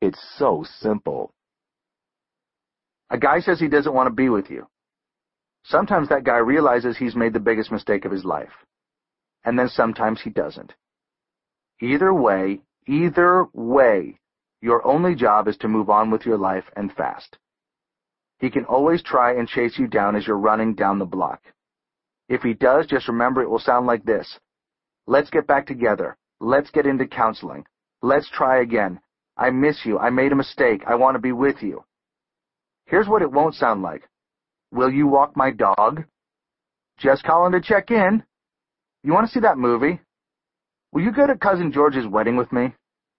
It's so simple. A guy says he doesn't want to be with you. Sometimes that guy realizes he's made the biggest mistake of his life. And then sometimes he doesn't. Either way, your only job is to move on with your life and fast. He can always try and chase you down as you're running down the block. If he does, just remember it will sound like this. Let's get back together. Let's get into counseling. Let's try again. I miss you. I made a mistake. I want to be with you. Here's what it won't sound like. Will you walk my dog? Just calling to check in. You want to see that movie? Will you go to Cousin George's wedding with me?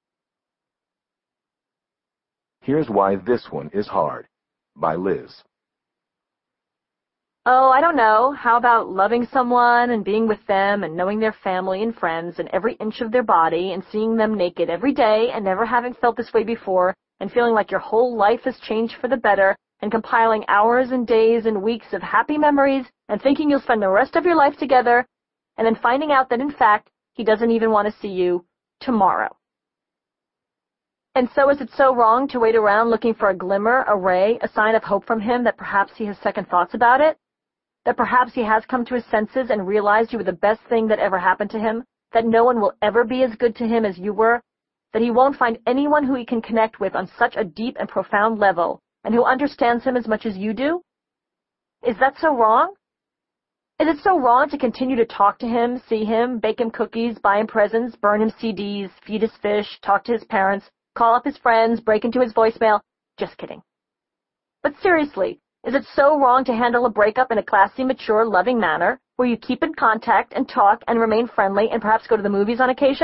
Here's Why This One Is Hard, by Liz. Oh, I don't know. How about loving someone and being with them and knowing their family and friends and every inch of their body and seeing them naked every day and never having felt this way before and feeling like your whole life has changed for the better and compiling hours and days and weeks of happy memories and thinking you'll spend the rest of your life together and then finding out that, in fact, he doesn't even want to see you tomorrow. And so is it so wrong to wait around looking for a glimmer, a ray, a sign of hope from him that perhaps he has second thoughts about it? That perhaps he has come to his senses and realized you were the best thing that ever happened to him? That no one will ever be as good to him as you were? That he won't find anyone who he can connect with on such a deep and profound level and who understands him as much as you do? Is that so wrong? Is it so wrong to continue to talk to him, see him, bake him cookies, buy him presents, burn him CDs, feed his fish, talk to his parents, call up his friends, break into his voicemail? Just kidding. But seriously, is it so wrong to handle a breakup in a classy, mature, loving manner, where you keep in contact and talk and remain friendly and perhaps go to the movies on occasion?